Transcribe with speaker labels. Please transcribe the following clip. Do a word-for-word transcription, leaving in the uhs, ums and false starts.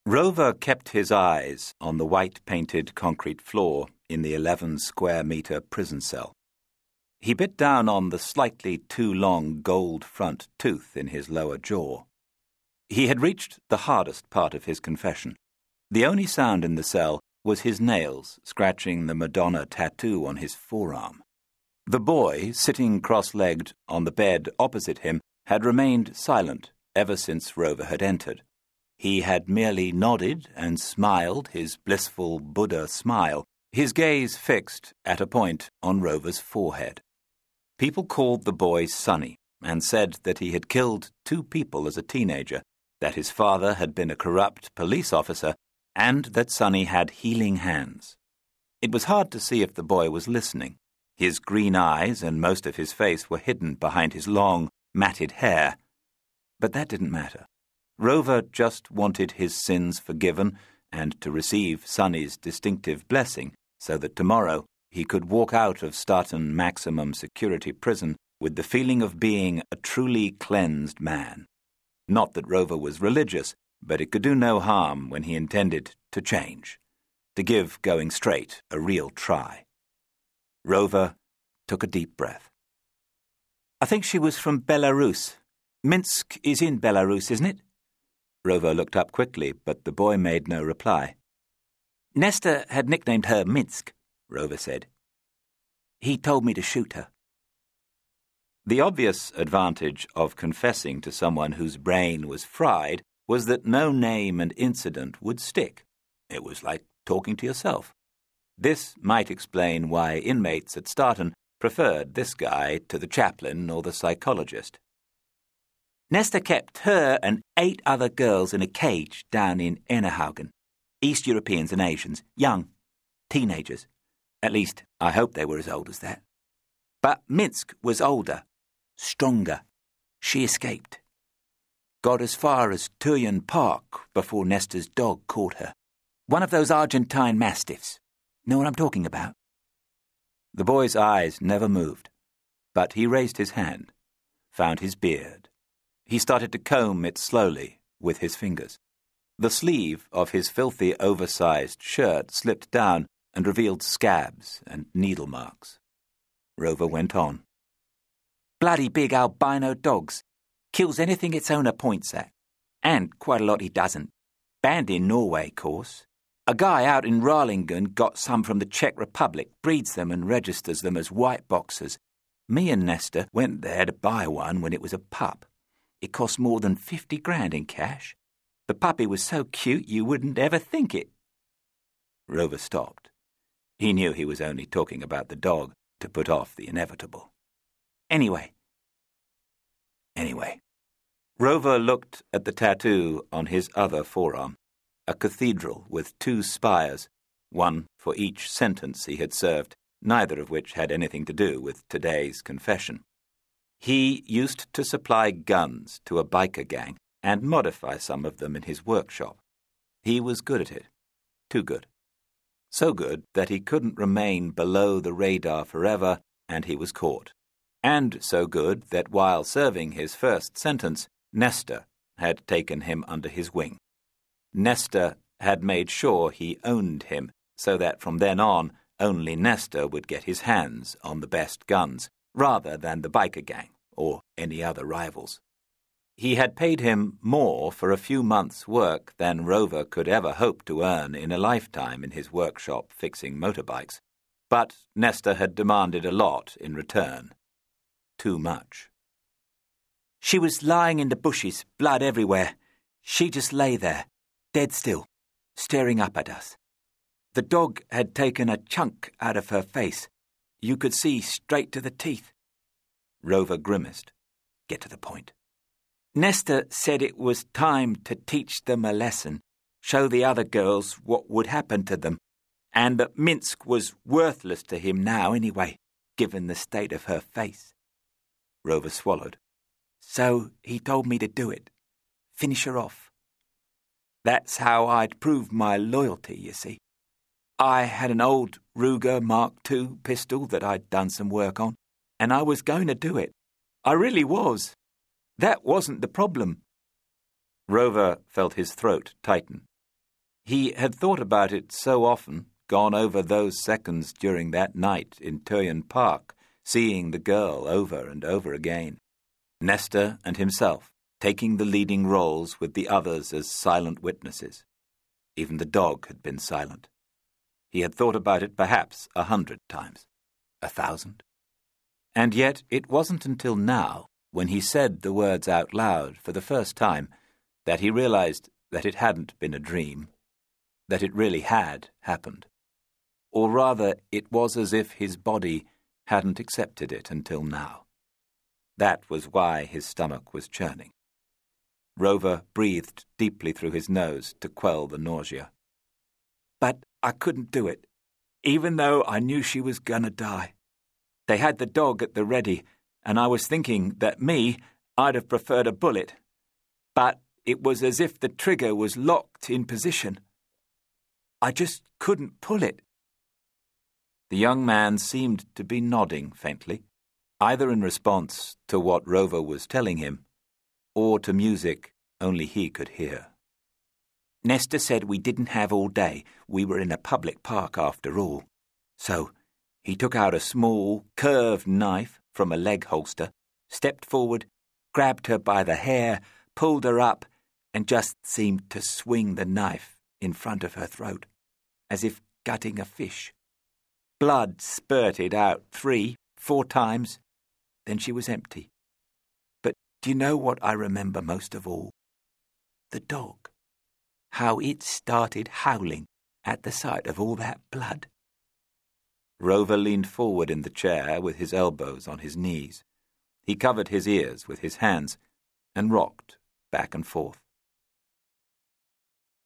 Speaker 1: Rover kept his eyes on the white-painted concrete floor in the eleven-square-metre prison cell. He bit down on the slightly too long gold front tooth in his lower jaw. He had reached the hardest part of his confession. The only sound in the cell was his nails scratching the Madonna tattoo on his forearm. The boy, sitting cross-legged on the bed opposite him, had remained silent ever since Rover had entered. He had merely nodded and smiled his blissful Buddha smile, his gaze fixed at a point on Rover's forehead. People called the boy Sonny and said that he had killed two people as a teenager, that his father had been a corrupt police officer, and that Sonny had healing hands. It was hard to see if the boy was listening. His green eyes and most of his face were hidden behind his long, matted hair. But that didn't matter. Rover just wanted his sins forgiven and to receive Sonny's distinctive blessing so that tomorrow he could walk out of Staten Maximum Security Prison with the feeling of being a truly cleansed man. Not that Rover was religious, but it could do no harm when he intended to change, to give going straight a real try. Rover took a deep breath. I think she was from Belarus. Minsk is in Belarus, isn't it? Rover looked up quickly, but the boy made no reply. Nestor had nicknamed her Minsk, Rover said. He told me to shoot her. The obvious advantage of confessing to someone whose brain was fried was that no name and incident would stick. It was like talking to yourself. This might explain why inmates at Staten preferred this guy to the chaplain or the psychologist. Nestor kept her and eight other girls in a cage down in Ennerhaugen. East Europeans and Asians, young, teenagers. At least, I hope they were as old as that. But Minsk was older, stronger. She escaped. Got as far as Turyan Park before Nestor's dog caught her. One of those Argentine mastiffs. Know what I'm talking about? The boy's eyes never moved, but he raised his hand, found his beard. He started to comb it slowly with his fingers. The sleeve of his filthy, oversized shirt slipped down and revealed scabs and needle marks. Rover went on. Bloody big albino dogs. Kills anything its owner points at. And quite a lot he doesn't. Banned in Norway, course. A guy out in Ralingen got some from the Czech Republic, breeds them and registers them as white boxers. Me and Nestor went there to buy one when it was a pup. It cost more than fifty grand in cash. The puppy was so cute you wouldn't ever think it. Rover stopped. He knew he was only talking about the dog to put off the inevitable. Anyway. Anyway. Rover looked at the tattoo on his other forearm, a cathedral with two spires, one for each sentence he had served, neither of which had anything to do with today's confession. He used to supply guns to a biker gang and modify some of them in his workshop. He was good at it. Too good. So good that he couldn't remain below the radar forever, and he was caught. And so good that while serving his first sentence, Nestor had taken him under his wing. Nestor had made sure he owned him, so that from then on only Nestor would get his hands on the best guns, rather than the biker gang or any other rivals. He had paid him more for a few months' work than Rover could ever hope to earn in a lifetime in his workshop fixing motorbikes, but Nestor had demanded a lot in return. Too much. She was lying in the bushes, blood everywhere. She just lay there, dead still, staring up at us. The dog had taken a chunk out of her face. You could see straight to the teeth. Rover grimaced. Get to the point. Nestor said it was time to teach them a lesson, show the other girls what would happen to them, and that Minsk was worthless to him now anyway, given the state of her face. Rover swallowed. So he told me to do it. Finish her off. That's how I'd prove my loyalty, you see. I had an old Ruger Mark two pistol that I'd done some work on, and I was going to do it. I really was. That wasn't the problem. Rover felt his throat tighten. He had thought about it so often, gone over those seconds during that night in Turyan Park, seeing the girl over and over again. Nesta and himself, taking the leading roles with the others as silent witnesses. Even the dog had been silent. He had thought about it perhaps a hundred times, a thousand. And yet it wasn't until now, when he said the words out loud for the first time, that he realized that it hadn't been a dream, that it really had happened. Or rather, it was as if his body hadn't accepted it until now. That was why his stomach was churning. Rover breathed deeply through his nose to quell the nausea. But I couldn't do it, even though I knew she was gonna die. They had the dog at the ready, and I was thinking that me, I'd have preferred a bullet. But it was as if the trigger was locked in position. I just couldn't pull it. The young man seemed to be nodding faintly, either in response to what Rover was telling him, or to music only he could hear. Nesta said we didn't have all day. We were in a public park after all. So he took out a small, curved knife from a leg holster, stepped forward, grabbed her by the hair, pulled her up, and just seemed to swing the knife in front of her throat, as if gutting a fish. Blood spurted out three, four times, then she was empty. But do you know what I remember most of all? The dog. How it started howling at the sight of all that blood. Rover leaned forward in the chair with his elbows on his knees. He covered his ears with his hands and rocked back and forth.